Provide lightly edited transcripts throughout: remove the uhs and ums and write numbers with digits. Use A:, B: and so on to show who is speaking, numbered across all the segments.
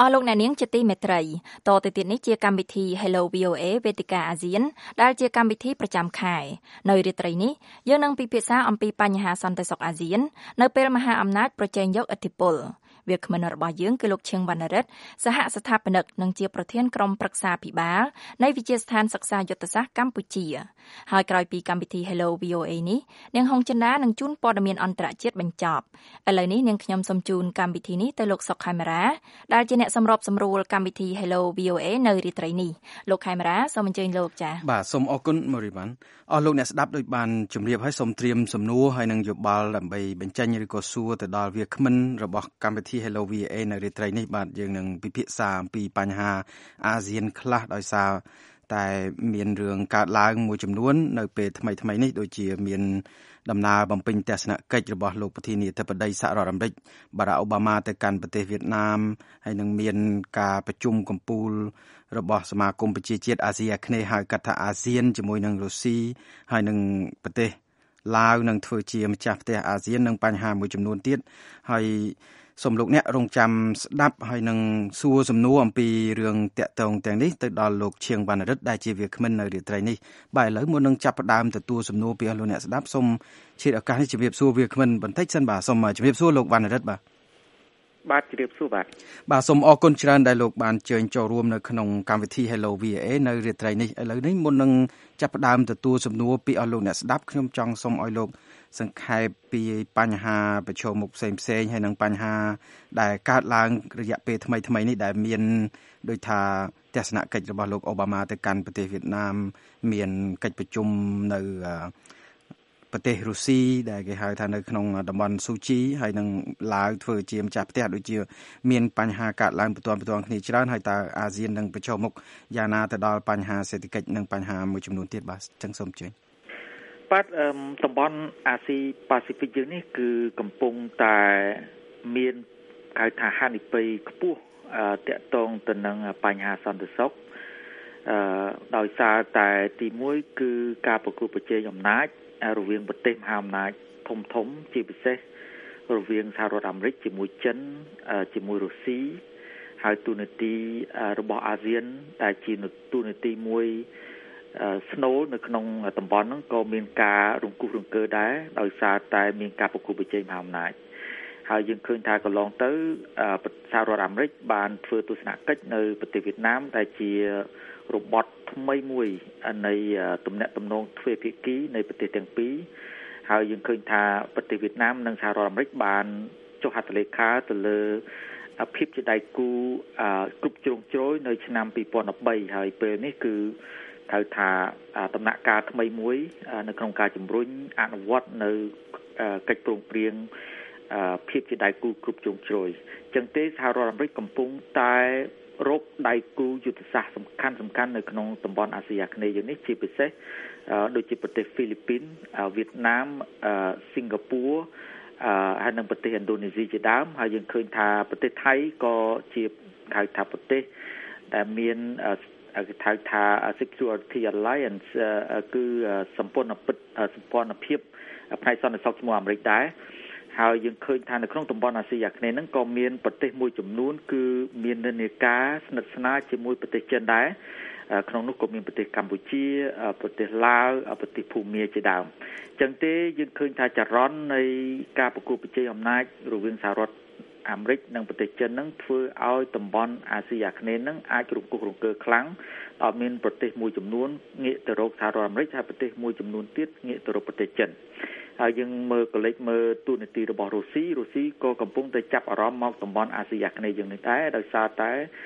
A: លោកអ្នកនាងជាទីមេត្រីតទៅទៀតនេះជាកម្មវិធី Hello VOA វេទិកាអាស៊ានដែលជាកម្មវិធីប្រចាំខែនៅរាត្រីនេះយើងនឹងពិភាក្សាអំពីបញ្ហាសន្តិសុខអាស៊ាននៅពេលមហាអំណាចប្រជែងយកឥទ្ធិពលវាគ្មិនរបស់យើងគឺលោកឈៀងវណ្ណរិទ្ធសហស្ថាបនិកនិងជាប្រធានក្រុមប្រឹក្សាភិបាលនៃវិទ្យាស្ថានសិក្សាយុទ្ធសាស្ត្រកម្ពុជាហើយក្រោយពីកម្មវិធី Hello VOA នេះនាងហុងចិន្តានឹងជូនព័ត៌មានអន្តរជាតិបញ្ចប់ឥឡូវនេះនាងខ្ញុំសូមជូនកម្មវិធីនេះទៅលោកសុកខេមរាដែលជាអ្នកសម្របសម្រួលកម្មវិធី Hello VOA នៅរាត្រីនេះលោកខេមរាសូមអញ្ជើញលោកចា៎
B: បាទសូមអរគុណមូរីវ៉ាន់អស់លោកអ្នកស្ដាប់ដូចបានជម្រាបឲ្យសូមត្រៀមសំណួរហើយនឹងយោបល់ដើម្បីបញ្ចេញឬក៏សួរទៅដល់វាគ្មិនរបស់កម្មវិធី Hello VOA នៅរាត្រីនេះបាទយើងនឹងពិភាក្សាអំពីបញ្ហាអាស៊ានខ្លះដោយសារតែមានរឿងកើតឡើងមួយចំនួននៅពេលថ្មីៗនេះដូចជាមានដំណើរបំពេញទស្សនកិច្ចរបស់លោកប្រធានាធិបតីសហរដ្ឋអាមេរិកបារ៉ាក់អូបាម៉ាទៅកាន់ប្រទេសវៀតណាមហើយនឹងមានការប្រជុំកំពូលរបស់សមាគមប្រជាជាតិអាស៊ីអាគ្នេយ៍ហៅកាត់ថាអាស៊ានជាមួយនឹងរុស្ស៊ីហើយនឹងប្រទេសឡាវនឹងធ្វើជាម្ចាស់ផ្ទះអាស៊ាននិងបញ្ហាមួយចំនួនទៀតហើយសូមលោកអ្នករងចាំស្ដាប់ហើយនឹងសួរសំណួរអំពីរឿងតាក់ទងទាំងនេះទៅដល់លោកឈៀងវណ្ណរិទ្ធដែលជាវាគ្មិននៅរាត្រីនេះបាទឥឡូវមុននឹងចាប់ផ្ដើមទទួលសំណួរពីលោកអ្នកស្ដាប់សូមឆ្លៀតឱកាសនេះជម្រាបសួរវាគ្មិនបន្តិចសិនបាទសូមជម្រាបសួរលោកវណ្ណរិទ្ធ
C: បាទជម្រាបសួរ
B: បាទសូមអរគុណច្រើនដែលលោកបានជើញចូលរួមនៅក្នុងកម្មវិធី Hello VOA នៅរាត្រីនេះឥឡូវនេះមុននឹងចាប់ផ្ដើមទទួលសំណួរពីលោកអ្នកស្ដាប់ខ្ញុំចង់សូមឲ្យលោកសង្ខេបពីបញ្ហាប្រឈមមុខផ្សេងៗហើយនិងបញ្ហាដែលកើតឡើងរយៈពេលថ្មីៗនេះដែលមានដូចថាទស្សនកិច្ចរបស់លោកអូបាម៉ាទៅកាន់ប្រទេសវៀតណាមមានកិច្ចប្រជុំនៅប្រទេសរុស្ស៊ីដែលគេហៅថានៅក្នុងតំបន់ស៊ូជីហើយនឹងឡាវធ្វើជាម្ចាស់ផ្ទះដូចជាមានបញ្ហាកើតឡើងបន្ទាន់គ្នាច្រើនហើយតើអាស៊ាននឹងប្រឈមមុខយ៉ាងណាទៅដល់បញ្ហាសេដ្ឋកិច្ចនិងបញ្ហាមួយចំនួនទៀតបាទចឹងសូមជឿ
C: បាទតំបន់អាស៊ីប៉ាស៊ីហ្វិកយើងនេះគឺកំពុងតែមានហៅថាហានិភ័យខ្ពស់តាក់ទងទៅនឹងបញ្ហាសន្តិសុខដោយសារតែទី1គឺការប្រកួតប្រជែងអំណាចរវាងប្រទេសមហាអំណាចធំជាពិសេសរវាងសហរដ្ឋអាមេរិកជាមួយចិនជាមួយរុស្ស៊ីហើយទូនាទីរបស់អាស៊ានដែលជាទូនាទីមួយស្នូលនៅក្នុងតំបន់ហ្នឹងក៏មានការរង្គោះរង្គើដែរដោយសារតែមានការប្រកួតប្រជែងមហាអំណាចហើយយើងឃើញថាកន្លងទៅសហរដ្ឋអាមេរិកបានធ្វើទស្សនកិច្ចនៅប្រទេសវៀតណាមដែលជារបត់ថ្មីមួយនៃទំនាក់ទំនងទ្វេភាគីនៃប្រទេសទាំងពីរហើយយើងឃើញថាប្រទេសវៀតណាមនិងសហរដ្ឋអាមេរិកបានចុះហត្ថលេខាទៅលើភាពជាដៃគូគ្រប់ជ្រុងជ្រោយនៅឆ្នាំ2013ហើយពេលនេះគឺហៅថាដំណាក់កាលថ្មីមួយនៅក្នុងការជំរុញអនុវត្តនៅកិច្ចព្រមព្រៀងភាពជាដៃគូគ្រប់ជ្រុងជ្រោយចឹងទេសហរដ្ឋអាមេរិកកំពុងតែរកដៃគូយុទ្ធសាស្ត្រសំខាន់នៅក្នុងតំបន់អាស៊ីអាគ្នេយ៍យើងនេះជាពិសេសដូចជាប្រទេសហ្វីលីពីនវៀតណាមសិង្ហបុរីហើយនិងប្រទេសឥណ្ឌូនេស៊ីជាដើមហើយយើងឃើញថាប្រទេសថៃក៏ជាហៅថាប្រទេសដែលមានគេហៅថា Security Alliance គឺសម្ព័ន្ធភាពផ្នែកសន្តិសុខជាមួយអាមេរិកដែរហើយយើងឃើញថានៅក្នុងតំបន់អាស៊ីអាគ្នេយ៍ហ្នឹងក៏មានប្រទេសមួយចំនួនគឺមាននិន្នាការស្និទ្ធស្នាលជាមួយប្រទេសចិនដែរក្នុងនោះក៏មានប្រទេសកម្ពុជាប្រទេសឡាវប្រទេសភូមាជាដើមអញ្ចឹងទេយើងឃើញថាចរន្តនៃការប្រកួតប្រជែងអំណាចរវាងសហរដ្ឋអាមេរិកនិងប្រទេសចិនហ្នឹងធ្វើឲ្យតំបន់អាស៊ីអាគ្នេយ៍ហ្នឹងអាចរង្គោះរង្គើខ្លាំងដោយមានប្រទេសមួយចំនួនងាកទៅរកសហរដ្ឋអាមេរិកហើយប្រទេសមួយចំនួនទៀតងាកទៅរកប្រទេសចិនហើយយើងមើលទូនាទីរបស់រុស្ស៊ីក៏កំពុងតែចាប់អារម្មណ៍មកតំបន់អាស៊ីអាគ្នេយ៍យើងនេះដែរដោយសារតែ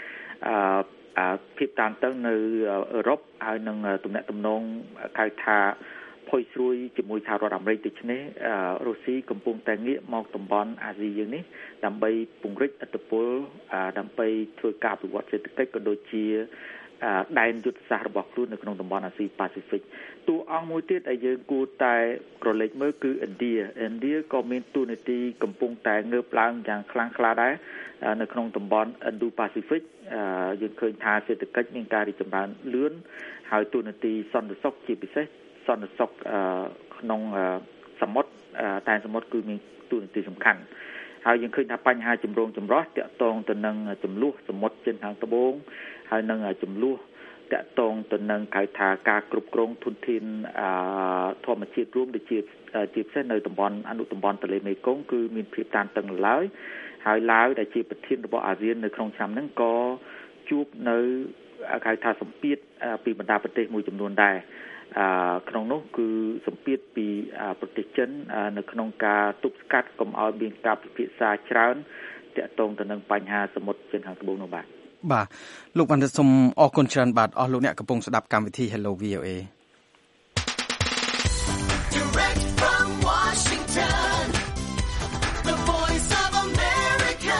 C: ភាពតានតឹងនៅអឺរ៉ុបហើយនឹងទំនាក់ទំនងហៅថាផុយស្រួយជាមួយសហរដ្ឋអាមេរិកដូច្នេះរុស្ស៊ីកំពុងតែងាកមកតំបន់អាស៊ីយើងនេះដើម្បីពង្រីកឥទ្ធិពលដើម្បីធ្វើការអភិវឌ្ឍសេដ្ឋកិច្ចក៏ដូចជាដែនយុទ្ធសាស្ត្ររបស់ខ្លួននៅក្នុងតំបន់អាស៊ីប៉ាស៊ីហ្វិកតួអង្គមួយទៀតដែលយើងគួរតែក្រឡេកមើលគឺឥណ្ឌាក៏មានតួនាទីកំពុងតែងើបឡើងយ៉ាងខ្លាំងក្លាដែរនៅក្នុងតំបន់ Indo-Pacific យើងឃើញថាសេដ្ឋកិច្ចមានការរីកចម្រើនលឿនហើយតួនាទីសន្តិសុខជាពិសេសសន្តិសុខក្នុងសមុទ្រតែសមុទ្រគឺមានតួនាទីសំខាន់ហើយយើងឃើញថាបញ្ហាចម្រូងចម្រាសតាក់ទងទៅនឹងចំនួនសមុទ្រជើងខាងត្បូងហើយនឹងចំនួនតាក់ទងទៅនឹងហៅថាការគ្រប់គ្រងធនធានធម្មជាតិរួមដូចជាពិសេសនៅតំបន់អនុតំបន់ទន្លេមេគង្គគឺមានភាពតានតឹងឡើយហើយឡាវដែលជាប្រធានរបស់អាស៊ាននៅក្នុងឆ្នាំហ្នឹងក៏ជួបនៅហៅថាសម្ពាធពីបណ្ដាប្រទេសមួយចំនួនដែរក្នុងនោះគឺសម្ពាធពីប្រទេសចិននៅក្នុងការទប់ស្កាត់កុំឲ្យមានការពិភាក្សាច្រើនតាក់ទងទៅនឹងបញ្ហាសមុទ្រជើងខាងត្បូងនោះបាទ
B: លោកបានសូមអរគុណច្រើនបាទអស់លោកអ្នកកំពុងស្ដាប់កម្មវិធី Hello VOA
D: Direct from Washington The Voice of America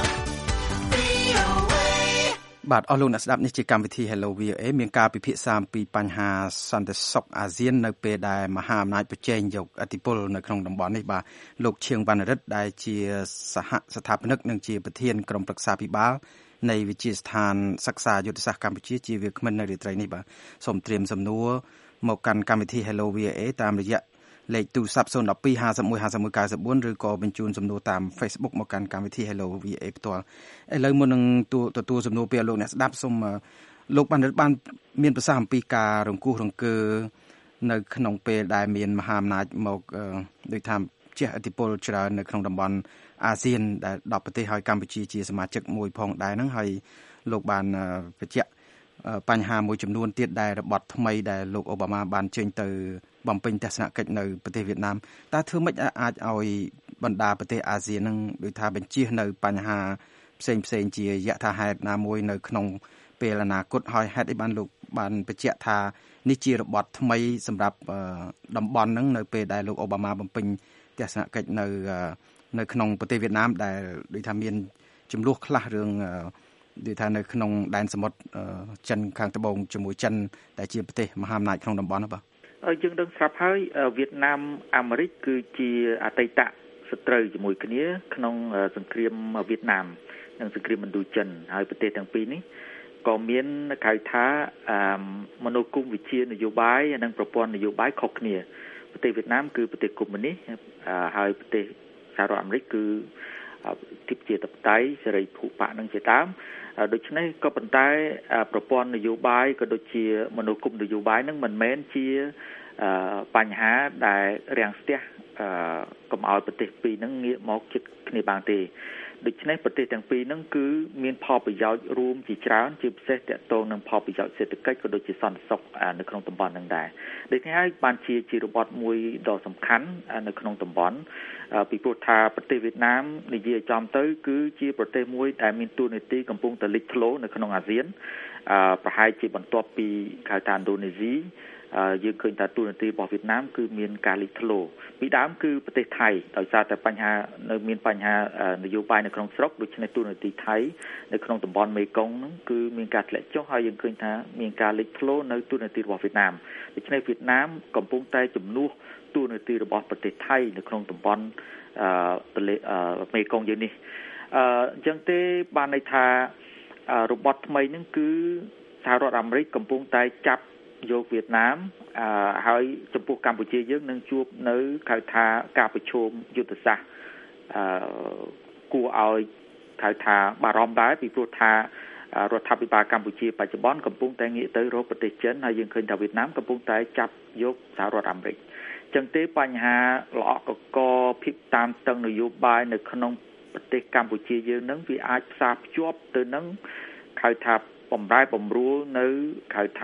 D: VOA
B: បាទអស់លោកអ្នកស្ដាប់នេះជាកម្មវិធី Hello VOA មានការពិភាក្សាអំពីបញ្ហាសន្តិសុខអាស៊ាននៅពេលដែលមហាអំណាចប្រជែងយកឥទ្ធិពលនៅក្នុងតំបន់នេះបាទលោកឈៀងវណ្ណរិទ្ធដែលជាសហស្ថាបនិកនិងជាប្រធានក្រុមប្រឹក្សាភិបាលនៃវិទ្យាស្ថានសិក្សាយុទ្ធសាស្ត្រកម្ពុជាជាវាគ្មិននៅរាត្រីនេះបាទសូមត្រៀមសំណួរមកកាន់កម្មវិធី Hello VOA តាមរយៈលេខទូរស័ព្ទ012 51 51 94ឬក៏បញ្ជូនសំណួរតាម Facebook មកកាន់កម្មវិធី Hello VOA ផ្ទាល់ឥឡូវមុននឹងទទួលសំណួរពីលោកអ្នកស្ដាប់សូមលោកបានមានប្រសាសន៍អំពីការរង្គោះរង្គើនៅក្នុងពេលដែលមានមហាអំណាចមកដូចថាជះឥទ្ធិពលច្រើននៅក្នុងតំបន់អាស៊ានដែល10ប្រទេសហើយកម្ពុជាជាសមាជិកមួយផងដែរហ្នឹងហើយលោកបានបញ្ជាក់បញ្ហាមួយចំនួនទៀតដែលរបត់ថ្មីដែលលោកអូបាម៉ាបានចេញទៅបំពេញទស្សនកិច្ចនៅប្រទេសវៀតណាមតើធ្វើម៉េចអាចឲ្យបណ្ដាប្រទេសអាស៊ានហ្នឹងដូចថាបញ្ជៀសនៅបញ្ហាផ្សេងជាយថាហេតុណាមួយនៅក្នុងពេលអនាគតហើយហេតុអីបានលោកបានបញ្ជាក់ថានេះជារបត់ថ្មីសម្រាប់តំបន់ហ្នឹងនៅពេលដែលលោកអូបាម៉ាបំពេញទស្សនកិច្ចនៅក្នុងប្រទេសវៀតណាមដែលដូចថាមានចំនួនខ្លះរឿងដូចថានៅក្នុងដែនសមុទ្រចិនខាងត្បូងជាមួយចិនដែលជាប្រទេសមហាអំណាចក្នុងតំបន់បាទ
C: យើងដឹងស្រាប់ហើយវៀតណាមអាមេរិកគឺជាអតីតសត្រូវជាមួយគ្នាក្នុងសង្គ្រាមវៀតណាមនិងសង្គ្រាមឥណ្ឌូចិនហើយប្រទេសទាំងពីរនេះក៏មានហៅថាមនោគមវិជ្ជានយោបាយនិងប្រព័ន្ធនយោបាយខុសគ្នាប្រទេសវៀតណាមគឺប្រទេសកុម្មុយនីសហើយប្រទេសសហរដ្ឋអាមេរិកគឺទិប្រជាធិបតេយ្យសេរីភូប៉ានឹងជាដើមដូច្នេះក៏ប៉ុន្តែប្រព័ន្ធនយោបាយក៏ដូចជាមនោគមនយោបាយនឹងមិនមែនជាបញ្ហាដែលរាំងស្ទះកុំឲ្យប្រទេសពីរនឹងងាកមកជិតគ្នាបានទេដូច្នេះប្រទេសទាំងពីរហ្នឹងគឺមានផលប្រយោជន៍រួមជាច្រើនជាពិសេសទាក់ទងនឹងផលប្រយោជន៍សេដ្ឋកិច្ចក៏ដូចជាសន្តិសុខនៅក្នុងតំបន់ហ្នឹងដែរដូច្នេះហើយបានជារបត់មួយដ៏សំខាន់នៅក្នុងតំបន់ពីព្រោះថាប្រទេសវៀតណាមនិយាយចំទៅគឺជាប្រទេសមួយដែលមានតួនាទីកំពុងតែលេចធ្លោនៅក្នុងអាស៊ានប្រហែលជាបន្ទាប់ពីខេត្តឥណ្ឌូនេស៊ីយើងឃើញថាតួនាទីរបស់វៀតណាមគឺមានការលេចធ្លោពីដើមគឺប្រទេសថៃដោយសារតែបញ្ហានៅមានបញ្ហានយោបាយនៅក្នុងស្រុកដូច្នេះតួនាទីថៃនៅក្នុងតំបន់មេគង្គហ្នឹងគឺមានការធ្លាក់ចុះហើយយើងឃើញថាមានការលេចធ្លោនៅតួនាទីរបស់វៀតណាមដូច្នេះវៀតណាមកំពុងតែជំនួសតួនាទីរបស់ប្រទេសថៃនៅក្នុងតំបន់មេគង្គយើងនេះអញ្ចឹងទេបានន័យថារបត់ថ្មីហ្នឹងគឺសហរដ្ឋអាមេរិកកំពុងតែចាប់យកវៀតណាមហើយចំពោះកម្ពុជាយើងនឹងជួបនៅហៅថាការប្រជុំយុទ្ធសាស្ត្រគួរឲ្យហៅថាបារម្ភដែរពីព្រោះថារដ្ឋាភិបាលកម្ពុជាបច្ចុប្បន្នកំពុងតែងាកទៅរកប្រទេសចិនហើយយើងឃើញថាវៀតណាមកំពុងតែចាប់យកសហរដ្ឋអាមេរិកអញ្ចឹងទេបញ្ហាល្អកកភាពតាមតឹងនយោបាយនៅក្នុងប្រទេសកម្ពុជាយើងនឹងវាអាចផ្សារភ្ជាប់ទៅនឹងហៅថាបំរែបំរួលនៅហៅថា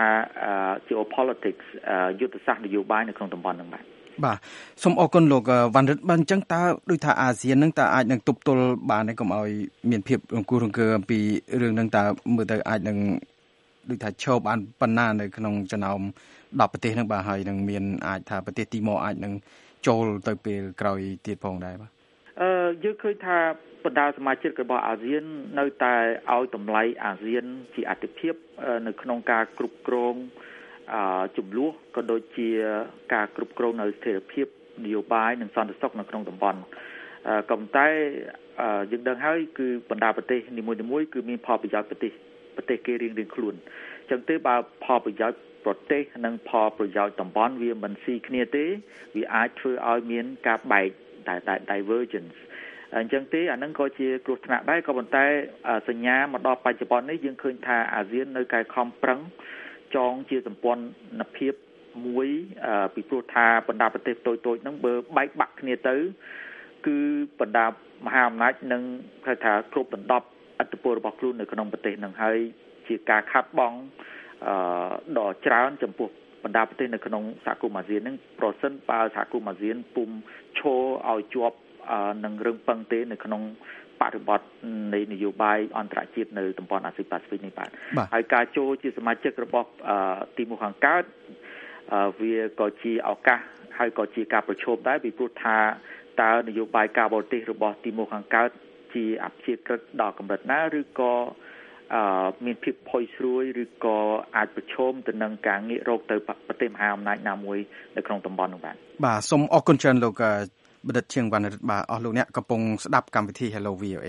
C: geopolitics យុទ្ធសាស្ត្រនយោបាយនៅក្នុងតំបន់ហ្នឹង
B: បាទសូមអរគុណលោកវណ្ណរិទ្ធបានអញ្ចឹងតើដូចថាអាស៊ានហ្នឹងតើអាចនឹងទប់ទល់បានទេកុំឲ្យមានភាពរង្គោះរង្គើអំពីរឿងហ្នឹងតើមើលទៅអាចនឹងដូចថាឈរបានប៉ុណ្ណានៅក្នុងចំណោម10ប្រទេសហ្នឹងបាទហើយនឹងមានអាចថាប្រទេសទីម៉ូអាចនឹងចូលទៅពេលក្រោយទៀតផងដែរបាទ
C: យើងឃើញថាបណ្ដាសមាជិករបស់អាស៊ាននៅតែឲ្យតម្លៃអាស៊ានជាអាទិភាពនៅក្នុងការគ្រប់គ្រងចំនួនក៏ដូចជាការគ្រប់គ្រងនៅស្ថិរភាពនយោបាយនិងសន្តិសុខនៅក្នុងតំបន់ក៏ប៉ុន្តែយើងដឹងហើយគឺបណ្ដាប្រទេសនីមួយៗគឺមានផលប្រយោជន៍ប្រទេសគេរៀងៗខ្លួនអញ្ចឹងទេបើផលប្រយោជន៍ប្រទេសនិងផលប្រយោជន៍តំបន់វាមិនស៊ីគ្នាទេវាអាចធ្វើឲ្យមានការបែកdivergence អញ្ចឹងទេអានឹងក៏ជាគ្រោះថ្នាក់ដែរក៏ប៉ុន្តែសញ្ញាមកដល់បច្ចុប្បន្ននេះយើងឃើញថាអាស៊ាននៅតែខំប្រឹងចងជាសម្ព័ន្ធភាពមួយពីព្រោះថាបណ្ដាប្រទេសតូចៗហ្នឹងបើបែកបាក់គ្នាទៅគឺបណ្ដាមហាអំណាចនឹងគេថាគ្រប់ដណ្ដប់អធិបតេយ្យរបស់ខ្លួននៅក្នុងប្រទេសហ្នឹងហើយជាការខាត់បងដ៏ច្រើនចំពោះបណ្ដាប្រទេសនៅក្នុងសហគមន៍អាស៊ានហ្នឹងប្រសិនបើសហគមន៍អាស៊ានពុំឈរឲ្យជាប់នឹងរឹងប៉ឹងទេនៅក្នុងបរិបទនៃនយោបាយអន្តរជាតិនៅតំបន់អាស៊ីប៉ាស៊ីហ្វិកនេះបាទហើយការចូលជាសមាជិករបស់ទីមួយខាងកើតវាក៏ជាឱកាសហើយក៏ជាការប្រឈមដែរពីព្រោះថាតើនយោបាយការបរទេសរបស់ទីមួយខាងកើតជាអព្យាក្រឹតដល់កម្រិតណាឬក៏មានភាពផុយស្រួយឬក៏អាចប្រឈមទៅនឹងការងាករកទៅប្រទេសមហាអំណាចណាមួយនៅក្នុងតំបន់នោះបាទ
B: សូមអរគុណច្រើនលោកបណ្ឌិតឈៀងវណ្ណរិទ្ធបាទអស់លោកអ្នកកំពុងស្ដាប់កម្មវិធី Hello VOA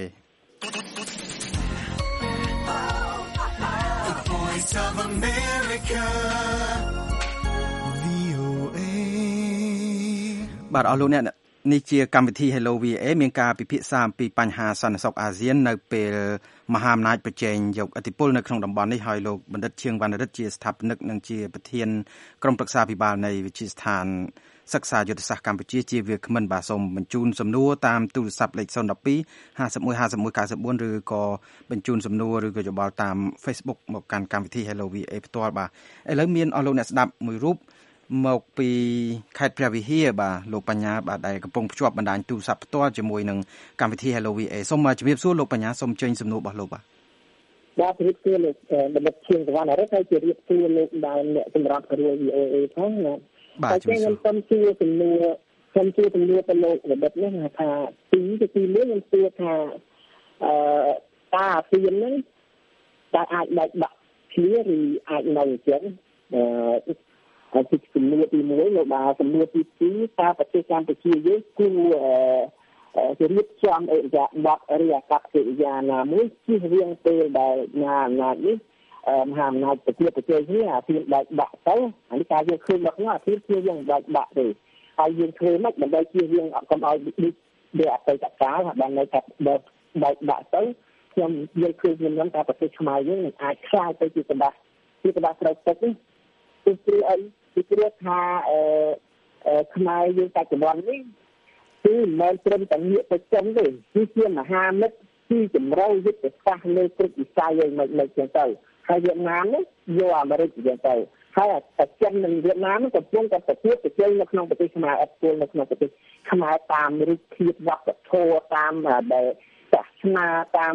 D: The Voice of America VOA
B: បាទអស់លោកអ្នកនេះជាកម្មវិធី Hello VA មានការពិភាក្សាអំពីបញ្ហាសន្តិសុខអាស៊ាននៅពេលមហាអំណាចប្រជែងយកឥទ្ធិពលនៅក្នុងតំបន់នេះហើយលោកបណ្ឌិតឈៀងវណ្ណរិទ្ធជាស្ថាបនិកនិងជាប្រធានក្រុមប្រឹក្សាភិបាលនៃវិទ្យាស្ថានសិក្សាយុទ្ធសាស្ត្រកម្ពុជាជាវាគ្មិនបាទសូមបញ្ជូនសំណួរតាមទូរស័ព្ទលេខ012 51 51 94ឬក៏បញ្ជូនសំណួរឬក៏យោបល់តាម Facebook មកកាន់កម្មវិធី Hello VA ផ្ទាល់បាទឥឡូវមានអស់លោកអ្នកស្ដាប់មួយរូបមកពីខេត្តព្រះវិហារបាទលោកបញ្ញាបាទដែលកំពុងភ្ជាប់បណ្ដាញទូរស័ព្ទផ្ទាល់ជាមួយនឹងកម្មវិធី Hello VA សូមជម្រាបសួរលោកបញ្ញាសូមចេញសំណួររបស់លោកបាទ
E: ជម្រាបសួរលោកបណ្ឌិតឈៀងសវណ្ណរិទ្ធហើយជម្រាបសួរលោកដែលអ្នកសម្រាប់រួយ VOA ផងណា
B: បាទ
E: ខ្ញុំសូមសួរសំណួរទៅលោកបណ្ឌិតនេះថាទី1ខ្ញុំសួរថាតើអាស៊ានហ្នឹងតើអាចបែកបាក់គ្នាឬអាចនៅអញ្ចឹងហើយពីសំណួរទី1លោកបាទសំណួរទី2តើប្រទេសកម្ពុជាយើងគួររៀបចំអេរយាប័តឬអាកប្បកិរិយាណាមួយជៀសវាងពេលដែលណាអំណាចនេះមហាអំណាចប្រទេសនេះអាស៊ានបែកបាក់ទៅអានេះការយើងឃើញមកនោះអាស៊ានជាយើងបែកបាក់ទេហើយយើងធ្វើមិនដើម្បីជៀសវាងអត់កុំឲ្យដូចអតីតកាលបាននៅតែបែកបាក់ទៅខ្ញុំយើងឃើញខ្ញុំថាប្រទេសខ្មែរយើងនឹងអាចខ្លាយទៅជាកណ្ដាស់ស្រូវទឹកនេះគឺអីពីព្រោះថាខ្មែរយើងបច្ចុប្បន្ននេះគឺមិនមែនត្រឹមតែងាកទៅចិនទេគឺជាមហាមិត្តទីចម្រុះយុទ្ធសាស្ត្រលើគ្រប់វិស័យឯមិនចឹងទៅហើយវៀតណាមនេះយកអាមេរិកចឹងទៅហើយតែចិននិងវៀតណាមកំពុងតែប្រកួតប្រជែងនៅក្នុងប្រទេសខ្មែរអត់គួរនៅក្នុងប្រទេសខ្មែរតាមរូបភាពវប្បធម៌តាមដែលសាសនាតាម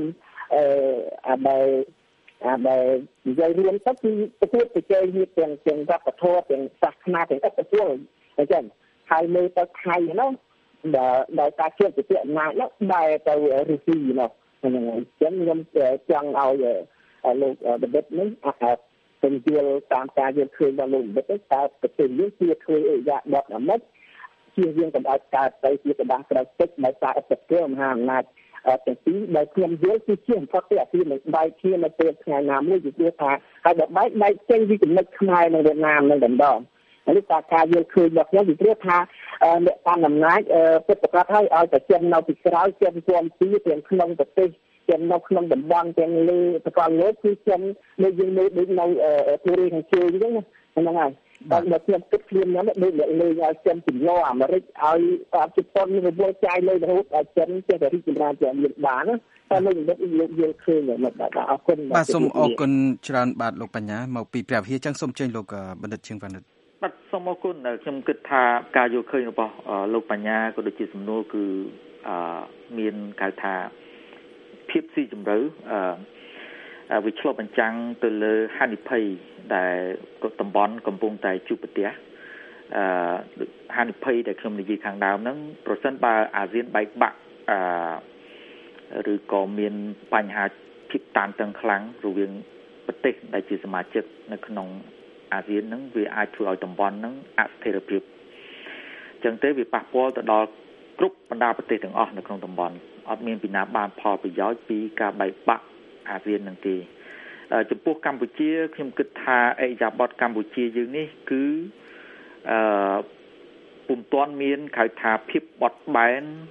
E: ដែលនិយាយរួមទៅគឺប្រកួតប្រជែងនេះទាំងវប្បធម៌ទាំងសាសនាទាំងអត្តពលអញ្ចឹងហើយមើលទៅថៃនោះដែលការជឿជាអំណាចនោះដែលទៅរុស្ស៊ីនោះហ្នឹងហើយអញ្ចឹងខ្ញុំចង់ឲ្យលោកបណ្ឌិតនេះពន្យល់តាមការយល់ឃើញរបស់លោកបណ្ឌិតតើប្រទេសយើងជាធ្វើអេយ៉ាបត់អាមេរិកជាយើងកុំឲ្យកើតទៅជាកណ្ដាស់ក្រៅទឹកដោយសារអត្តពលមហាអំណាចទាំងពីរដែលខ្ញុំយល់គឺជាបំផុតទេអាស៊ីនឹងបែកគ្នានៅពេលថ្ងៃណាមួយគឺថាហើយបើបែកចេញពីចំណុចខ្មែរនៅវៀតណាមនឹងម្ដងនេះការយល់ឃើញរបស់ខ្ញុំពីព្រោះថាអ្នកតាមអំណាចពិតប្រាកដឲ្យតែចិននៅពីក្រោយចិនគំពីទាំងក្នុងប្រទេសចិននៅក្នុងតំបន់ទាំងលើប្រព័ន្ធលោកគឺចិននៅយើងនៅដូចនៅទូរីខាងជើងអញ្ចឹងណាហ្នឹងហើយតែបើខ្ញុំគិតឃ្លានហ្នឹងដូចលេងឲ្យចិនជំនួសអាមេរិកឲ្យជប៉ុនរវល់ចាយលើរហូតឲ្យចិនចេះតែរីកចម្រើនជាមានបានតែលោកបណ្ឌិតលោកយល់ឃើញមកបាទអរគុណ
B: បាទសូមអរគុណច្រើនបាទលោកបញ្ញាមកពីព្រះវិហារចឹងសូមចេញលោកបណ្ឌិតឈៀងវណ្ណរិទ្ធ
C: បាទសូមអរគុណខ្ញុំគិតថាការយល់ឃើញរបស់លោកបញ្ញាក៏ដូចជាសំណួរគឺមានគេថាភាពស៊ីជម្រៅវាឆ្លុះបញ្ចាំងទៅលើហានិភ័យដែលតំបន់កំពុងតែជួបប្រទះហានិភ័យដែលខ្ញុំនិយាយខាងដើមហ្នឹងប្រសិនបើអាស៊ានបែកបាក់ឬក៏មានបញ្ហាភាពតានតឹងខ្លាំងរវាងប្រទេសដែលជាសមាជិកនៅក្នុងអាស៊ានហ្នឹងវាអាចធ្វើឲ្យតំបន់ហ្នឹងអស្ថិរភាពអញ្ចឹងទេវាប៉ះពាល់ទៅដល់គ្រប់បណ្ដាប្រទេសទាំងអស់នៅក្នុងតំបន់អត់មានពីណាបានផលប្រយោជន៍ពីការបែកបាក់អាស៊ាននឹងទេចំពោះកម្ពុជាខ្ញុំគិតថាអេយ៉ាបតកម្ពុជាយើងនេះគឺពុំទាន់មានហៅថាភាពបត់បែន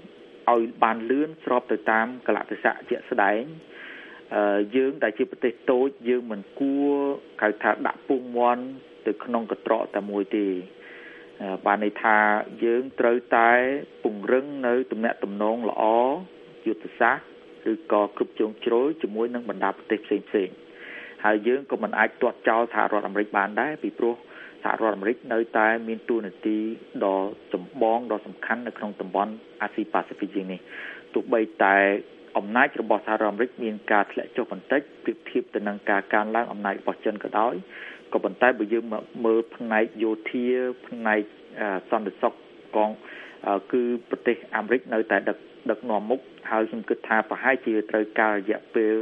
C: ឲ្យបានលឿនស្របទៅតាមកលៈទេសៈជាក់ស្ដែងយើងដែលជាប្រទេសតូចយើងមិនគួរហៅថាដាក់ពងមាន់ទៅក្នុងកត្រកតែមួយទេបានន័យថាយើងត្រូវតែពង្រឹងនៅទំនាក់ទំនងល្អយុទ្ធសាស្ត្រឬក៏គ្រប់ជ្រុងជ្រោយជាមួយនឹងបណ្ដាប្រទេសផ្សេងៗហើយយើងក៏មិនអាចទាត់ចោលសហរដ្ឋអាមេរិកបានដែរពីព្រោះសហរដ្ឋអាមេរិកនៅតែមានតួនាទីដ៏ចម្បងដ៏សំខាន់នៅក្នុងតំបន់អាស៊ីប៉ាស៊ីហ្វិកជាងនេះទោះបីតែអំណាចរបស់សហរដ្ឋអាមេរិកមានការធ្លាក់ចុះបន្តិចប្រៀបធៀបទៅនឹងការកើនឡើងអំណាចរបស់ចិនក៏ដោយក៏ប៉ុន្តែបើយើងមើលផ្នែកយោធាផ្នែកសន្តិសុខគឺប្រទេសអាមេរិកនៅតែដឹកនាំមុខហើយខ្ញុំគិតថាប្រហែលជាត្រូវការរយៈពេល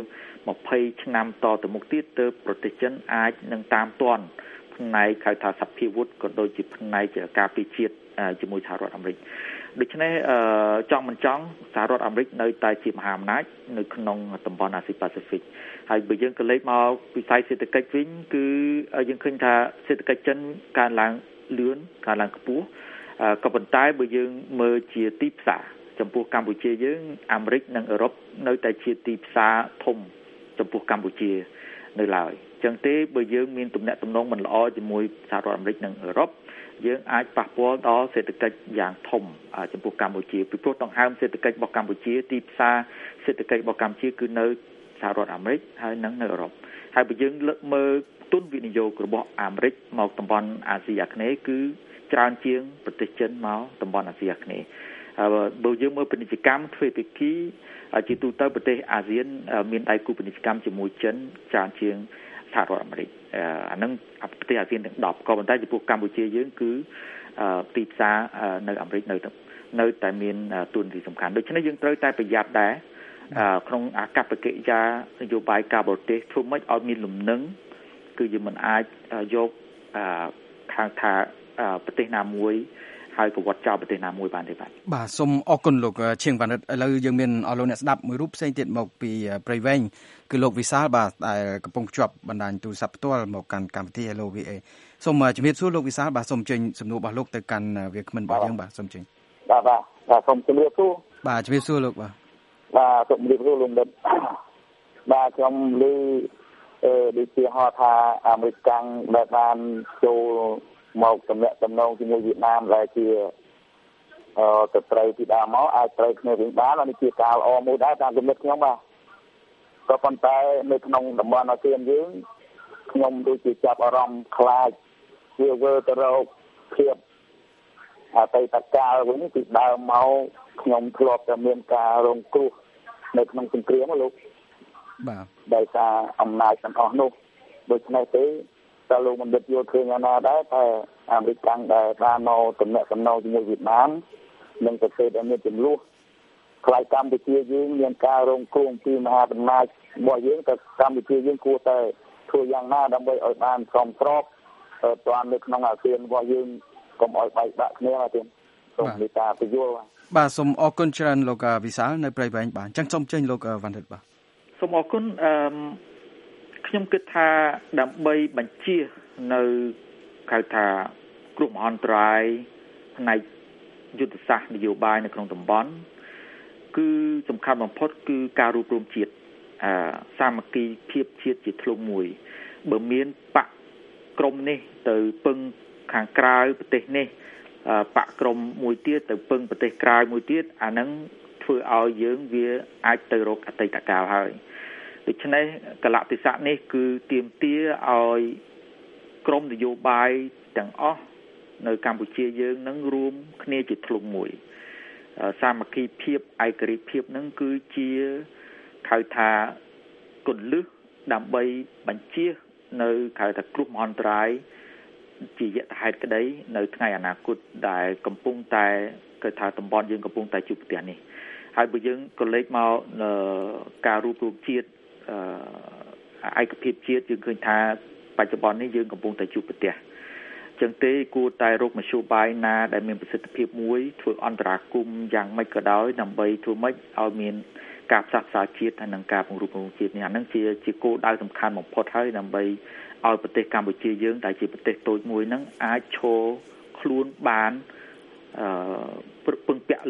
C: 20ឆ្នាំតទៅមុខទៀតទើបប្រទេសចិនអាចនឹងតាមទាន់ផ្នែកហៅថាសភាវុធក៏ដូចជាផ្នែកការពារជាតិជាមួយសហរដ្ឋអាមេរិកដូច្នេះចង់មិនចង់សហរដ្ឋអាមេរិកនៅតែជាមហាអំណាចនៅក្នុងតំបន់អាស៊ីប៉ាស៊ីហ្វិកហើយបើយើងក៏លេចមកវិស័យសេដ្ឋកិច្ចវិញគឺយើងឃើញថាសេដ្ឋកិច្ចចិនកើនឡើងលឿនកើនឡើងខ្ពស់ក៏ប៉ុន្តែបើយើងមើលជាទីផ្សារចំពោះកម្ពុជាយើងអាមេរិកនិងអឺរ៉ុបនៅតែជាទីផ្សារធំចំពោះកម្ពុជានៅឡើយអញ្ចឹងទេបើយើងមានទំនាក់ទំនងមិនល្អជាមួយសហរដ្ឋអាមេរិកនិងអឺរ៉ុបយើងអាចប៉ះពាល់ដល់សេដ្ឋកិច្ចយ៉ាងធំចំពោះកម្ពុជាពីព្រោះដង្ហើមសេដ្ឋកិច្ចរបស់កម្ពុជាទីផ្សារសេដ្ឋកិច្ចរបស់កម្ពុជាគឺនៅសហរដ្ឋអាមេរិកហើយនិងនៅអឺរ៉ុបហើយបើយើងមើលទុនវិនិយោគរបស់អាមេរិកមកតំបន់អាស៊ីអាគ្នេយ៍គឺច្រើនជាងប្រទេសចិនមកតំបន់អាស៊ីអាគ្នេយ៍បើយើងមើលពាណិជ្ជកម្មទ្វេភាគីជាទូទៅប្រទេសអាស៊ានមានដៃគូពាណិជ្ជកម្មជាមួយចិនច្រើនជាងសហរដ្ឋអាមេរិកអានឹងប្រទេសអាស៊ានទាំង10ក៏ប៉ុន្តែចំពោះកម្ពុជាយើងគឺទីផ្សារនៅអាមេរិកនៅតែមានតួនាទីសំខាន់ដូច្នេះយើងត្រូវតែប្រយ័ត្នដែរក្នុងអាកប្បកិរិយានយោបាយការបរទេសធ្វើម៉េចឲ្យមានលំនឹងគឺយើងមិនអាចយកខាងថាប្រទេសណាមួយហើយក៏វត្តចោលប្រទេសណាមួយបានទេបាទ
B: សូមអរគុណលោកឈៀងវណ្ណិតឥឡូវយើងមានអស់លោកអ្នកស្ដាប់មួយរូបផ្សេងទៀតមកពីព្រៃវែងគឺលោកវិសាលបាទដែលកំពុងភ្ជាប់បណ្ដាញទូរស័ព្ទផ្ទាល់មកកាន់កម្មវិធី Hello VA សូមជំរាបសួរលោកវិសាលបាទសូមចេញសំណួររបស់លោកទៅកាន់វាគ្មិនរបស់យើងបាទសូមចេញ
F: បាទសូមជំរាបសួរ
B: បាទជំរាបសួរលោកបាទ
F: សូមជំរាបសួរលោកដិតបាទខ្ញុំឮដូចជាហៅថាអាមេរិកកាំងដែលបានចូលមកទំនាក់ទំនងជាមួយវៀតណាមដែលជាទៅត្រូវពីដើមមកអាចត្រូវគ្នាវិញបាននេះជាការល្អមួយដែរតាមគំនិតខ្ញុំបាទក៏ប៉ុន្តែនៅក្នុងតំបន់អាស៊ានយើងខ្ញុំដូចជាចាប់អារម្មណ៍ខ្លាចវាធ្វើទៅរកភាពអតីតកាលវិញពីដើមមកខ្ញុំធ្លាប់តែមានការរងគ្រោះនៅក្នុងសង្គ្រាមលោក
B: បាទ
F: ដោយសារអំណាចទាំងអស់នោះដូច្នេះទេតើលោកបណ្ឌិតយល់ឃើញណាដែរតែអាមេរិកកាំងដែលបានមកទំនាក់ទំនងជាមួយវៀតណាមនិងប្រទេសដែលមានចំនួនខ្លាយកម្ពុជាយើងមានការរងគ្រោះពីមហាអំណាចរបស់យើងតែកម្ពុជាយើងគួរតែធ្វើយ៉ាងណាដើម្បីឲ្យបានសមស្របតាមនៅក្នុងអាស៊ានរបស់យើងកុំឲ្យបែកបាក់គ្នាទេសូមមេត្តាពយល់
B: បាទសូមអរគុណច្រើនលោកវិសាលនៅព្រៃវែងបាទអញ្ចឹងសូមចេញលោកវណ្ណិតបាទ
C: សូមអរគុណខ្ញុំគិតថាដើម្បីបញ្ជានៅហៅថាគ្រោះមហន្តរាយផ្នែកយុទ្ធសាស្ត្រនយោបាយនៅក្នុងតំបន់គឺសំខាន់បំផុតគឺការរួបរวมជាតិសាមគ្គីភាពជាតិជាធ្លុងមួយបើមានបកក្រុមនេះទៅពឹងខាងក្រៅប្រទេសនេះបកក្រុមមួយទៀតទៅពឹងប្រទេសក្រៅមួយទៀតអានឹងធ្វើឲ្យយើងវាអាចទៅរកអតីតកាលហើយដូច្នេះកលៈទេសៈនេះគឺទាមទារឲ្យក្រមនយោបាយទាំងអស់នៅកម្ពុជាយើងនឹងរួមគ្នាជាធ្លុងមួយសាមគ្គីភាពឯករាជ្យភាពនឹងគឺជាហៅថាគន្លឹះដើម្បីបញ្ជានៅហៅថាគ្រោះមហន្តរាយជាយថាហេតុក្តីនៅថ្ងៃអនាគតដែលកំពុងតែគេថាតំបន់យើងកំពុងតែជួបប្រទះនេះហើយបើយើងក៏លេចមកការរួបរวมជាតិឯកភាពជាតិយើងឃើញថាបច្ចុប្បន្ននេះយើងកំពុងតែជួបប្រទះចឹងទេគួរតែរកមធ្យោបាយណាដែលមានប្រសិទ្ធភាពមួយធ្វើអន្តរាគមន៍យ៉ាងម៉េចក៏ដោយដើម្បីធ្វើម៉េចឲ្យមានការផ្សះផ្សាជាតិហើយនិងការពង្រឹងជាតិនេះអានឹងជាគោលដៅសំខាន់បំផុតហើយដើម្បីឲ្យប្រទេសកម្ពុជាយើងដែលជាប្រទេសតូចមួយហ្នឹងអាចឈរខ្លួនបានពឹងពាក់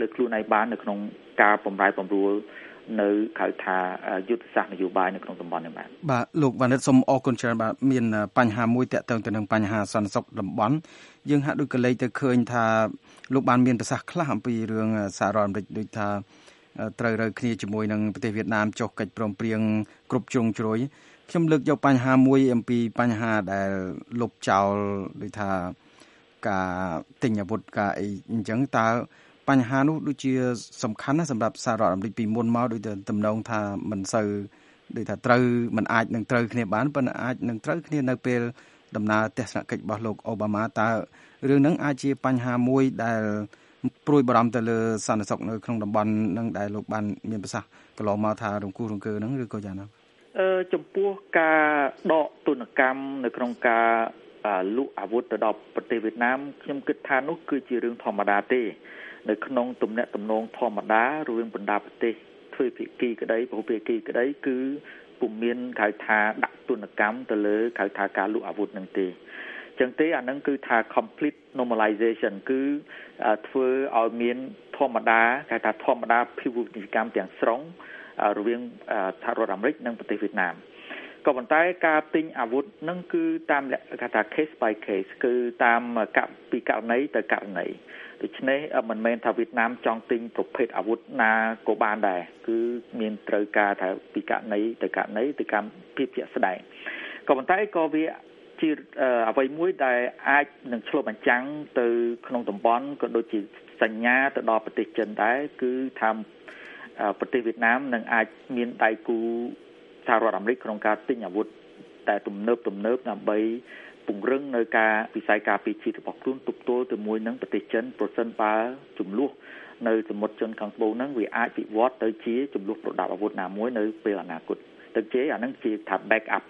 C: លើខ្លួនឯងបាននៅក្នុងការបំរែបំរួលនៅហៅថាយុទ្ធសាស្ត្រនយោបាយនៅក្នុងតំបន់នេះ
B: បាទលោកវណ្ណិតសូមអរគុណច្រើនបាទមានបញ្ហាមួយទាក់ទងទៅនឹងបញ្ហាសន្តិសុខតំបន់យើងហាក់ដូចកលេចទៅឃើញថាលោកបានមានប្រសាសន៍ខ្លះអំពីរឿងសហរដ្ឋអាមេរិកដូចថាត្រូវរើគ្នាជាមួយនឹងប្រទេសវៀតណាមចុះកិច្ចព្រមព្រៀងគ្រប់ជ្រុងជ្រោយខ្ញុំលើកយកបញ្ហាមួយអំពីបញ្ហាដែលលុបចោលដូចថាការទិញអាវុធការអីអញ្ចឹងតើបញ្ហានោះដូចជាសំខាន់ណាស់សម្រាប់សហរដ្ឋអាមេរិកពីមុនមកដូចតែទំនងថាមិនសូវដូចថាត្រូវមិនអាចនឹងត្រូវគ្នាបានប៉ុន្តែអាចនឹងត្រូវគ្នានៅពេលដំណើរទស្សនកិច្ចរបស់លោកអូបាម៉ាតើរឿងហ្នឹងអាចជាបញ្ហាមួយដែលព្រួយបារម្ភទៅលើសន្តិសុខនៅក្នុងតំបន់នឹងដែលលោកបានមានប្រសាសន៍កន្លងមកថារង្គោះរង្គើហ្នឹងឬក៏យ៉ាងណា
C: ចំពោះការដកទណ្ឌកម្មនៅក្នុងការលក់អាវុធទៅដល់ប្រទេសវៀតណាមខ្ញុំគិតថានោះគឺជារឿងធម្មតាទេនៅក្នុងទំនាក់ទំនងធម្មតារវាងបណ្ដាប្រទេសទ្វេភាគីក្តីពហុភាគីក្តីគឺពុំមានហៅថាដាក់ទណ្ឌកម្មទៅលើហៅថាការលក់អាវុធនឹងទេចឹងទេអានឹងគឺថា complete normalization គឺធ្វើឲ្យមានធម្មតាគេថាធម្មតាភាវូបនីយកម្មទាំងស្រុងរវាងសហរដ្ឋអាមេរិកនិងប្រទេសវៀតណាមក៏ប៉ុន្តែការទិញអាវុធនឹងគឺតាមលក្ខណៈ case by case គឺតាមពីករណីទៅករណីដូច្នេះមិនមែនថាវៀតណាមចង់ទិញប្រភេទអាវុធណាក៏បានដែរគឺមានត្រូវការថាពីករណីទៅករណីទៅតាមភាពជាក់ស្ដែងក៏ប៉ុន្តែក៏វាជាអ្វីមួយដែលអាចនឹងឆ្លុះបញ្ចាំងទៅក្នុងតំបន់ក៏ដូចជាសញ្ញាទៅដល់ប្រទេសចិនដែរគឺថាប្រទេសវៀតណាមនឹងអាចមានដៃគូសហរដ្ឋអាមេរិកក្នុងការទិញអាវុធតែទំនើបដើម្បីពង្រឹងនៅការវិស័យការពារជាតិរបស់ខ្លួនទប់ទល់ជាមួយនឹងប្រទេសចិនប្រសិនបើចំនួននៅសមុទ្រចិនខាងត្បូងហ្នឹងវាអាចវិវត្តទៅជាចំនួនប្រដាប់អាវុធណាមួយនៅពេលអនាគតទៅជាអាហ្នឹងជាថា back up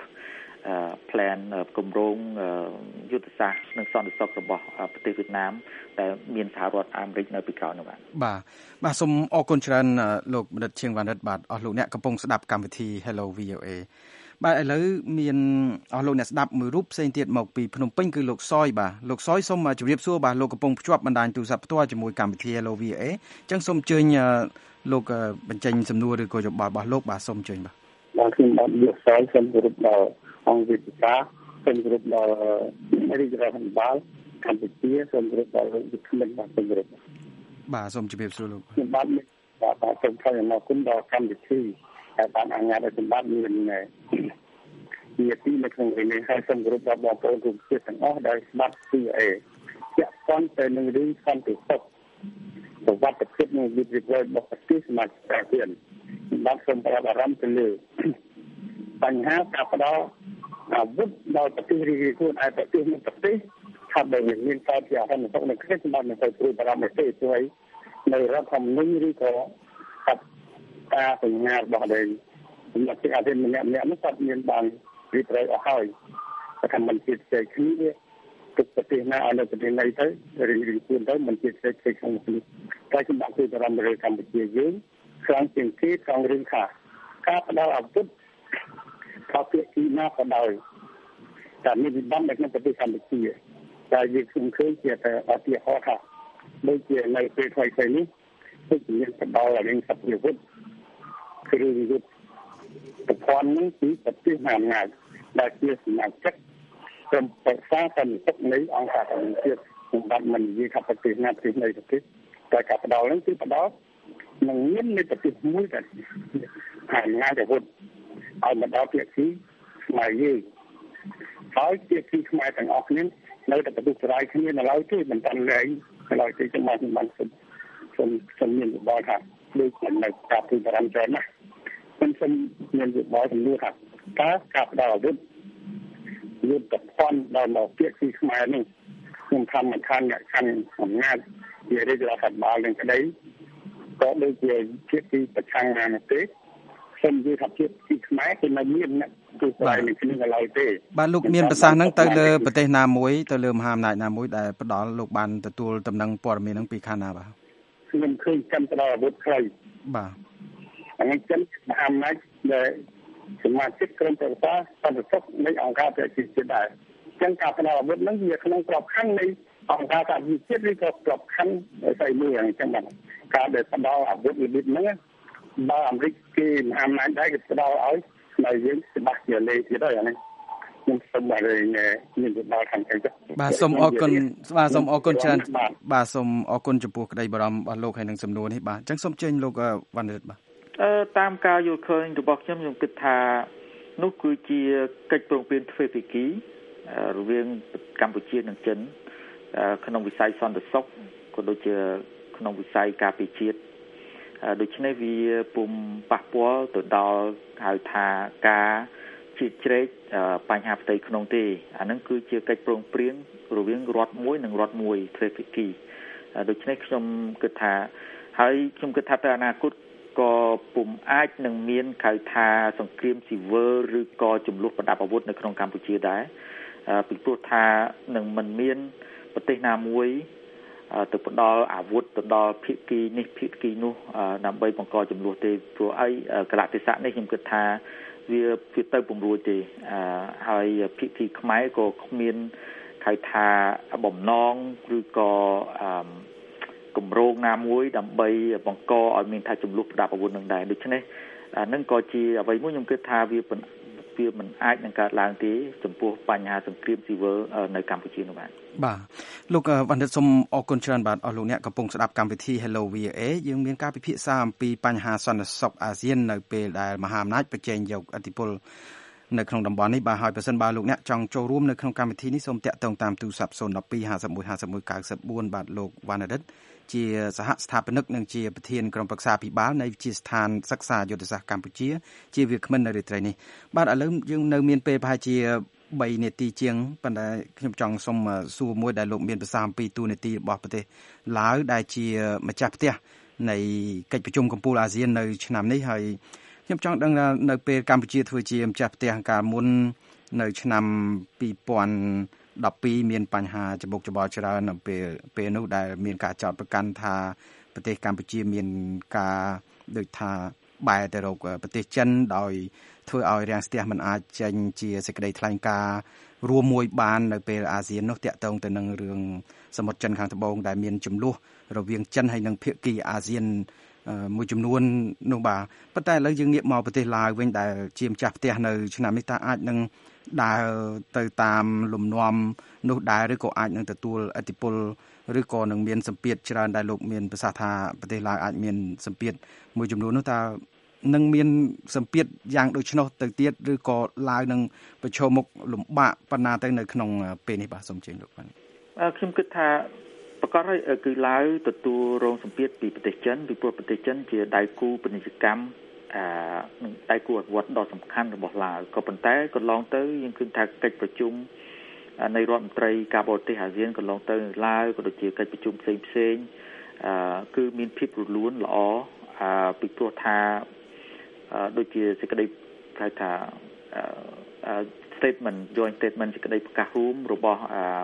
C: plan គម្រោងយុទ្ធសាស្ត្រនិងសន្តិសុខរបស់ប្រទេសវៀតណាមដែលមានសហរដ្ឋអាមេរិកនៅពីក្រោយនោះ
B: បាទសូមអរគុណច្រើនលោកបណ្ឌិតឈៀងវណ្ណិតបាទអស់លោកអ្នកកំពុងស្ដាប់កម្មវិធី Hello VOA បាទឥឡូវមានអស់លោកអ្នកស្ដាប់មួយរូបផ្សេងទៀតមកពីភ្នំពេញគឺលោកសយបាទលោកសយសូមជម្រាបសួរបាទលោកកំពុងភ្ជាប់បណ្ដាញទូរស័ព្ទផ្ទាល់ជាមួយកម្មវិធី Hello VOA អញ្ចឹងសូមអញ្ជើញលោកបញ្ចេញសំណួរឬក៏យោបល់របស់លោកបាទសូមអញ្ជើញបាទ
E: ខ្ញុំបាទលោកសយសូមគោរពដល់អង្គវិទ្យាសូមគោរពដល់រាជរដ្ឋាភិបាលកម្ពុជាសូមគោរពដល់លោកវិក្កាមបាទសូមគោរព
B: បាទសូមជម្រាបសួរលោក
E: ខ្ញុំបាទសូមថ្លែងអំណរគុណដល់កម្មវិធីដែលបានអនុញ្ញាតឲ្យសម្បត្តិមានជាទីនៅក្នុងរឿងនេះហើយសូមគោរពដល់បងប្អូនគ្រប់ជាតិទាំងអស់ដែលស្ដាប់ពីជាក់ស្ដែងទៅនឹងរឿងសន្តិសុខប្រវត្តិភាពនិងវិទ្យាសាស្ត្ររបស់ប្រទេសសមាជិកអាស៊ានបាទសូមប្រាប់អារម្មណ៍ទៅលើបញ្ហាការផ្ដោតអាវុធដល់ប្រទេសរីករាយខ្លួនឯប្រទេសមួយប្រទេសថាបើមានការជាអហិង្សានៅក្នុងសម្បត្តិមិនទៅព្រួយបារម្ភទេជួយនៅរដ្ឋធម្មនុញ្ញឬក៏ការសញ្ញារបស់ដែលសម្រាប់អាស៊ានម្នាក់ៗនោះគាត់មានបានរីករាយអស់ហើយតែមិនជិតใจគ្នាទុកប្រទេសណាឲ្យនៅប្រទេសណីទៅរីករាយខ្លួនទៅមិនជិតใจក្នុងប្រទេសតែខ្ញុំដាក់គឺបារម្ភលើកម្ពុជាយើងខ្លាំងជាងគេក្នុងរឿងថាការផ្ដល់អាវុធថាភាគីណាក៏ដោយតែមានវិបត្តិនៅក្នុងប្រទេសកម្ពុជាតែយើងឃើញជាតែអតិហោថាដូចជានៅពេលថ្មីៗនេះគឺមានផ្ដល់រឿងសព្វវិធគឺយុទ្ធប្រព័ន្ធនេះគឺប្រទេសណាមួយដែលជាសមាជិកក្រុមប្រឹក្សាសន្តិសុខនៃអង្គការសហប្រជាជាតិសម្រាប់មិននិយាយថាប្រទេសណាប្រទេសណីប្រទេសតែការផ្ដល់នេះគឺផ្ដល់នឹងមាននៃប្រទេសមួយដែលហើយណាទៅវុទ្ធឲ្យមកដល់ភាគីខ្មែរយើងហើយភាគីខ្មែរទាំងអស់គ្នានៅតែប្រទុស្រាយគ្នានៅឡើយទេមិនតាន់លែងនៅឡើយទេចាំបានសូមមានយោបល់ថាដូចនៅការព្រួយបារម្ភច្រើនណាស់ខ្ញុំមានយោបល់ចំនួនថាតើការផ្ដល់អាវុធយុទ្ធភ័ណ្ឌដល់មកភាគីខ្មែរនេះខ្ញុំថាមិនខានអ្នកខាងអំណាចជារាជរដ្ឋាភិបាលនឹងក្តីក៏ដូចជាភាគីប្រឆាំងណានោះទេខ្ញុំនិយាយថាភាគីខ្មែរគឺនៅមានអ្នកគឺស្ដាយនឹងគ្នាឡើយទេ
B: បាទលោកមានប្រសាសន៍ហ្នឹងទៅលើប្រទេសណាមួយទៅលើមហាអំណាចណាមួយដែលផ្ដល់លោកបានទទួលដំណឹងព័ត៌មានហ្នឹងពីខាងណាបាទ
E: ខ្ញុំឃើញកម្មផ្ដល់អាវុធខ្លី
B: បាទ
E: ហ្នឹងចឹងមហាអំណាចដែលសមាជិកក្រុមប្រឹក្សាសន្តិសុខនៃអង្គការប្រជាជាតិដែរចឹងការផ្ដល់អាវុធហ្នឹងវាក្នុងក្របខ័ណ្ឌនៃ
G: អង្គការសហជីវជាតិឬក៏ក្របខ័ណ្ឌស្អីមួយអញ្ចឹងបាទការដែលផ្ដល់អាវុធវិបត្តិហ្នឹងដល់អាមេរិកគេមហាអំណាចដែរគេផ្ដល់ឲ្យហើយយើងច្បាស់ជាលេទៀតហើយអានេះខ្ញុំសូមឲ្យមានទៅដល់ខាងទៅ
B: បាទសូមអរគុណបាទសូមអរគុណច្រើនបាទសូមអរគុណចំពោះក្តីបារម្ភរបស់លោកហើយនឹងសំណួរនេះបាទអញ្ចឹងសូមជើញលោកវណ្ណរិទ្ធបាទ
C: តាមការយល់ឃើញរបស់ខ្ញុំគិតថានោះគឺជាកិច្ចព្រមព្រៀងទ្វេភាគីរវាងកម្ពុជានិងចិនក្នុងវិស័យសន្តិសុខក៏ដូចជាក្នុងវិស័យការពារជាតិដូច្នេះវាពុំប៉ះពាល់ទៅដល់ហៅថាការជ្រៀតជ្រែកបញ្ហាផ្ទៃក្នុងទេអានឹងគឺជាកិច្ចព្រមព្រៀងរវាងរដ្ឋមួយនិងរដ្ឋមួយទ្វេភាគីដូច្នេះខ្ញុំគិតថាហើយខ្ញុំគិតថាទៅអនាគតក៏ពុំអាចនឹងមានហៅថាសង្គ្រាមស៊ីវិលឬក៏ចំនួនប្រដាប់អាវុធនៅក្នុងកម្ពុជាដែរពីព្រោះថានឹងមិនមានប្រទេសណាមួយទៅផ្ដល់អាវុធទៅដល់ភាគីនេះភាគីនោះដើម្បីបង្កចំនួនទេព្រោះឲ្យកលៈទេសៈនេះខ្ញុំគិតថាវាទៅពំរួចទេហើយភាគីខ្មែរក៏គ្មានហៅថាបំណងឬក៏គម្រោងណាមួយដើម្បីបង្កឲ្យមានថាចំនួនប្រដាប់អាវុធនឹងដែរដូច្នេះនឹងក៏ជាអ្វីមួយខ្ញុំគិតថាវាមិនអាចនឹងកើតឡើងទេចំពោះបញ្ហាសង្គ្រាមស៊ីវិលនៅកម្ពុជានោះបាទ
B: លោកបណ្ឌិតសូមអរគុណច្រើនបាទអស់លោកអ្នកកំពុងស្ដាប់កម្មវិធី Hello VOA យើងមានការពិភាក្សាអំពីបញ្ហាសន្តិសុខអាស៊ាននៅពេលដែលមហាអំណាចប្រជែងយកឥទ្ធិពលនៅក្នុងតំបន់នេះបាទហើយប្រសិនបើលោកអ្នកចង់ចូលរួមនៅក្នុងកម្មវិធីនេះសូមតាក់ទងតាមទូរស័ព្ទ012 51 51 94បាទលោកវណ្ណរិទ្ធជាសហស្ថាបនិកនិងជាប្រធានក្រុមប្រឹក្សាភិបាលនៃវិទ្យាស្ថានសិក្សាយុទ្ធសាស្ត្រកម្ពុជាជាវាគ្មិននៅរាត្រីនេះបាទឥឡូវយើងនៅមានពេលប្រហែលជា3នាទីជាងប៉ុន្តែខ្ញុំចង់សូមសួរមួយដែលលោកមានប្រសាសន៍អំពីទូនាទីរបស់ប្រទេសឡាវដែលជាម្ចាស់ផ្ទះនៃកិច្ចប្រជុំកំពូលអាស៊ាននៅឆ្នាំនេះហើយខ្ញុំចង់ដឹងថានៅពេលកម្ពុជាធ្វើជាម្ចាស់ផ្ទះកាលមុននៅឆ្នាំ2012មានបញ្ហាច្បុកច្បល់ច្រើននៅពេលនោះដែលមានការចោទប្រកាន់ថាប្រទេសកម្ពុជាមានការដូចថាបែរទៅរកប្រទេសចិនដោយធ្វើឲ្យរាំងស្ទះមិនអាចចេញជាសេចក្តីថ្លែងការណ៍រួមមួយបាននៅពេលអាស៊ាននោះតាក់ទងទៅនឹងរឿងសមុទ្រចិនខាងត្បូងដែលមានចំនួនរវាងចិនហើយនិងភាគីអាស៊ានមួយចំនួននោះបាទប៉ុន្តែឥឡូវយើងងាកមកប្រទេសឡាវវិញដែលជាម្ចាស់ផ្ទះនៅឆ្នាំនេះតើអាចនឹងដើរទៅតាមលំនាំនោះដែរឬក៏អាចនឹងទទួលឥទ្ធិពលឬក៏នឹងមានសម្ពាធច្រើនដែលលោកមានប្រសាសន៍ថាប្រទេសឡាវអាចមានសម្ពាធមួយចំនួននោះតើនឹងមានសម្ពាធយ៉ាងដូច្នោះទៅទៀតឬក៏ឡាវនឹងប្រឈមមុខលំបាកប៉ុណ្ណាទៅនៅក្នុងពេលនេះបាទសូមជឿលោកបាទ
C: ខ្ញុំគិតថាប្រកាសហើយគឺឡាវទទួលរងសម្ពាធពីប្រទេសចិនពីព្រោះប្រទេសចិនជាដៃគូពាណិជ្ជកម្មនឹងដៃគូអភិវឌ្ឍន៍ដ៏សំខាន់របស់ឡាវក៏ប៉ុន្តែកន្លងទៅយើងឃើញថាកិច្ចប្រជុំនៃរដ្ឋមន្ត្រីការបរទេសអាស៊ានកន្លងទៅឡាវក៏ដូចជាកិច្ចប្រជុំផ្សេងគឺមានភាពរលូនល្អពីព្រោះថាដូចជាសេចក្តីហៅថា statement joint statement សេចក្តីប្រកាសរួមរបស់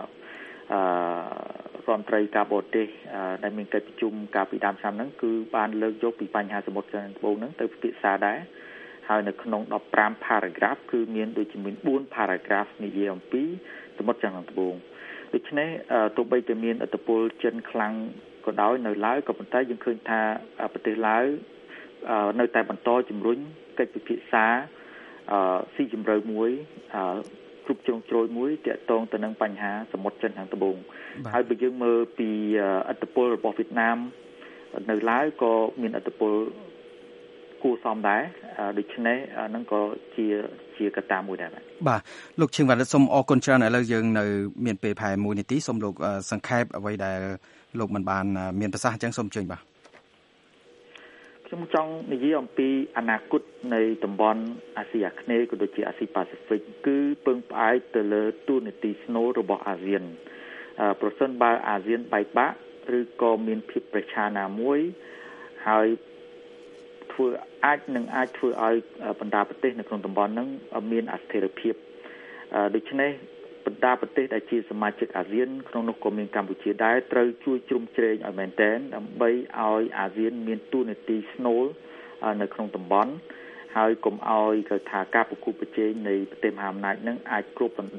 C: រដ្ឋមន្ត្រីការបរទេសដែលមានកិច្ចប្រជុំកាលពីដើមឆ្នាំហ្នឹងគឺបានលើកយកពីបញ្ហាសមុទ្រចិនត្បូងហ្នឹងទៅពិភាក្សាដែរហើយនៅក្នុង15 paragraph គឺមានដូចជាមាន4 paragraph និយាយអំពីសមុទ្រចិនត្បូងដូច្នេះទោះបីតែមានឥទ្ធិពលចិនខ្លាំងក៏ដោយនៅឡើយក៏ប៉ុន្តែយើងឃើញថាប្រទេសឡាវនៅតែបន្តជំរុញកិច្ចពិភាក្សាស៊ីជម្រៅមួយគ្រប់ជ្រុងជ្រោយមួយទាក់ទងទៅនឹងបញ្ហាសមុទ្រចិនខាងត្បូងហើយបើយើងមើលពីឥទ្ធិពលរបស់វៀតណាមនៅឡើយក៏មានឥទ្ធិពលគួរសមដែរដូច្នេះហ្នឹងក៏ជាកត្តាមួយដែរ
B: បាទលោកឈឹងវណ្ណរិទ្ធសូមអរគុណច្រើនឥឡូវយើងនៅមានពេលប្រហែល1នាទីសូមលោកសង្ខេបអ្វីដែលលោកមិនបានមានប្រសាសន៍អញ្ចឹងសូមជើញបាទ
C: ខ្ញុំចង់និយាយអំពីអនាគតនៃតំបន់អាស៊ីអាគ្នេយ៍ក៏ដូចជាអាស៊ីប៉ាស៊ីហ្វិកគឺពឹងផ្អែកទៅលើទូនាទីស្នូលរបស់អាស៊ានប្រសិនបើអាស៊ានបែកបាក់ឬក៏មានភាពប្រឆាំងណាមួយហើយអាចធ្វើឲ្យបណ្ដាប្រទេសនៅក្នុងតំបន់ហ្នឹងមានអស្ថិរភាពដូច្នេះបណ្ដាប្រទេសដែលជាសមាជិកអាស៊ានក្នុងនោះក៏មានកម្ពុជាដែរត្រូវជួយជ្រោមជ្រែងឲ្យមែនទែនដើម្បីឲ្យអាស៊ានមានទូនាទីស្នូលនៅក្នុងតំបន់ហើយកុំឲ្យគេថាការប្រគល់ប្រជែងនៃប្រទេសមហាអំណាចនឹងអាចគ្របដណ្ដប់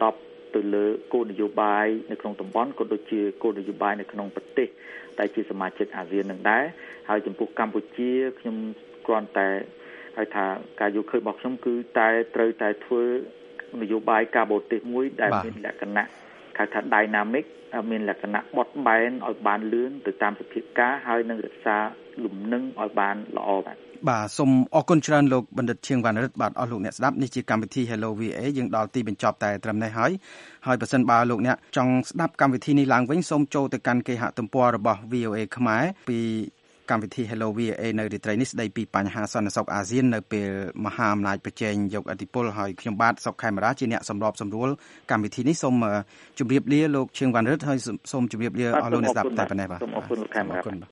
C: ទៅលើគោលនយោបាយនៅក្នុងតំបន់ក៏ដូចជាគោលនយោបាយនៅក្នុងប្រទេសដែលជាសមាជិកអាស៊ាននឹងដែរហើយចំពោះកម្ពុជាខ្ញុំគ្រាន់តែហៅថាការយល់ឃើញរបស់ខ្ញុំគឺតែត្រូវតែធ្វើនយោបាយការបរទេសមួយដែលមានលក្ខណៈហៅថា dynamic មានលក្ខណៈបត់បែនឲ្យបានលឿនទៅតាមសភាពការហើយនឹងរក្សាលំនឹងឲ្យបានល្អ
B: បាទសូមអរគុណច្រើនលោកបណ្ឌិតឈៀងវណ្ណរិទ្ធបាទអស់លោកអ្នកស្ដាប់នេះជាកម្មវិធី Hello VA យើងដល់ទីបញ្ចប់តែត្រឹមនេះហើយបើសិនបើលោកអ្នកចង់ស្ដាប់កម្មវិធីនេះឡើងវិញសូមចូលទៅកាន់គេហទំព័ររបស់ VOA ខ្មែរពីកម្មវិធី Hello VA នៅរាត្រីនេះស្ដីពីបញ្ហាសន្តិសុខអាស៊ាននៅពេលមហាអំណាចប្រជែងយកឥទ្ធិពលហើយខ្ញុំបាទសុកខេមរាជាអ្នកសម្របសម្រួលកម្មវិធីនេះសូមជម្រាបលាលោកឈៀងវណ្ណរិទ្ធហើយសូមជម្រាបលាអស់លោកអ្នកស្ដាប់តែប៉ុណ្ណេះបាទ
C: សូមអរគុណលោកខេមរា